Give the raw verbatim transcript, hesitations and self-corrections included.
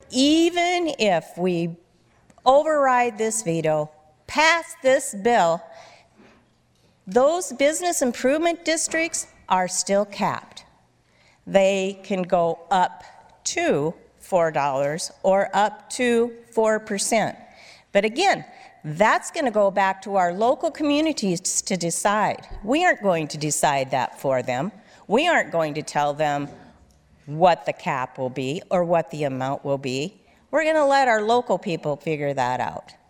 even if we override this veto, pass this bill, those business improvement districts are still capped. They can go up to four dollars or up to four percent. But again, that's going to go back to our local communities to decide. We aren't going to decide that for them. We aren't going to tell them what the cap will be or what the amount will be. We're going to let our local people figure that out.